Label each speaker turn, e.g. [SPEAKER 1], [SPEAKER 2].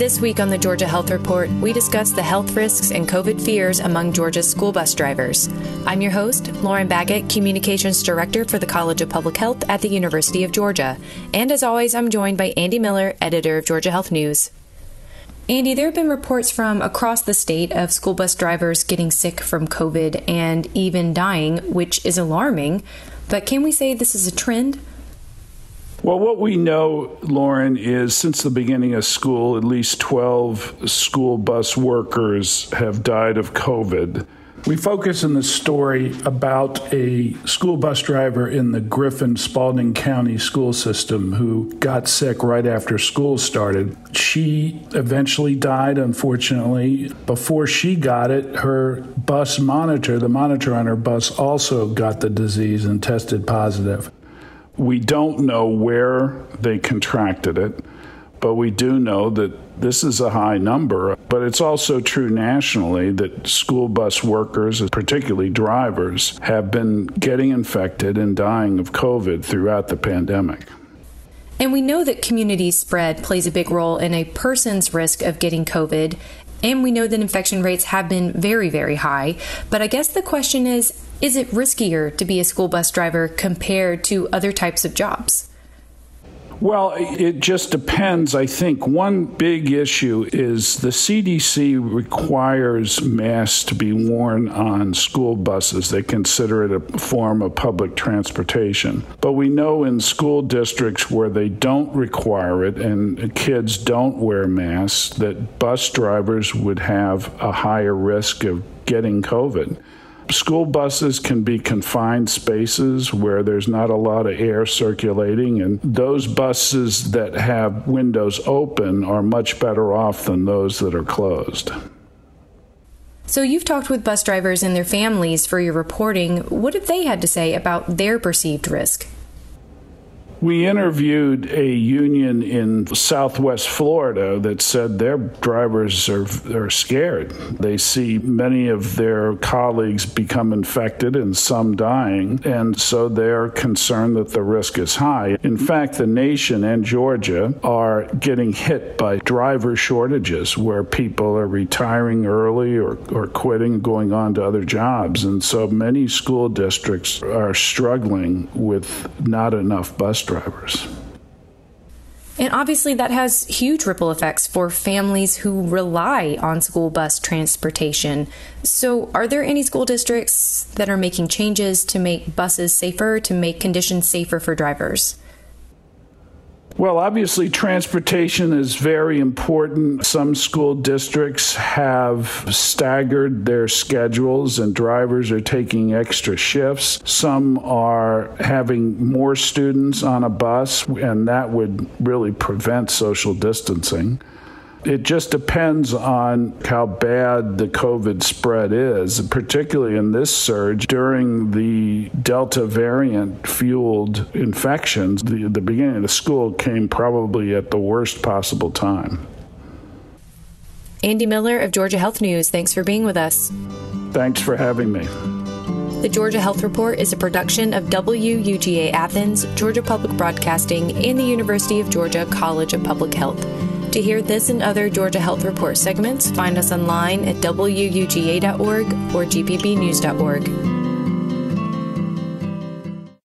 [SPEAKER 1] This week on the Georgia Health Report, we discuss the health risks and COVID fears among Georgia's school bus drivers. I'm your host, Lauren Baggett, Communications Director for the College of Public Health at the University of Georgia. And as always, I'm joined by Andy Miller, editor of Georgia Health News. Andy, there have been reports from across the state of school bus drivers getting sick from COVID and even dying, which is alarming. But can we say this is a trend?
[SPEAKER 2] Well, what we know, Lauren, is since the beginning of school, at least 12 school bus workers have died of COVID. We focus in the story about a school bus driver in the Griffin-Spalding County school system who got sick right after school started. She eventually died, unfortunately. Before she got it, her bus monitor, the monitor on her bus, also got the disease and tested positive. We don't know where they contracted it, but we do know that this is a high number. But it's also true nationally that school bus workers, particularly drivers, have been getting infected and dying of COVID throughout the pandemic.
[SPEAKER 1] And we know that community spread plays a big role in a person's risk of getting COVID. And we know that infection rates have been very, very high. But I guess the question is it riskier to be a school bus driver compared to other types of jobs?
[SPEAKER 2] Well, it just depends. I think one big issue is the CDC requires masks to be worn on school buses. They consider it a form of public transportation. But we know in school districts where they don't require it and kids don't wear masks, that bus drivers would have a higher risk of getting COVID. School buses can be confined spaces where there's not a lot of air circulating, and those buses that have windows open are much better off than those that are closed.
[SPEAKER 1] So you've talked with bus drivers and their families for your reporting. What have they had to say about their perceived risk?
[SPEAKER 2] We interviewed a union in Southwest Florida that said their drivers are scared. They see many of their colleagues become infected and some dying, and so they're concerned that the risk is high. In fact, the nation and Georgia are getting hit by driver shortages where people are retiring early or quitting, going on to other jobs. And so many school districts are struggling with not enough bus drivers.
[SPEAKER 1] And obviously that has huge ripple effects for families who rely on school bus transportation. So are there any school districts that are making changes to make buses safer, to make conditions safer for drivers?
[SPEAKER 2] Well, obviously, transportation is very important. Some school districts have staggered their schedules and drivers are taking extra shifts. Some are having more students on a bus, and that would really prevent social distancing. It just depends on how bad the COVID spread is, particularly in this surge during the Delta variant-fueled infections. The beginning of the school came probably at the worst possible time.
[SPEAKER 1] Andy Miller of Georgia Health News, thanks for being with us.
[SPEAKER 2] Thanks for having me.
[SPEAKER 1] The Georgia Health Report is a production of WUGA Athens, Georgia Public Broadcasting, and the University of Georgia College of Public Health. To hear this and other Georgia Health Report segments, find us online at wuga.org or gpbnews.org.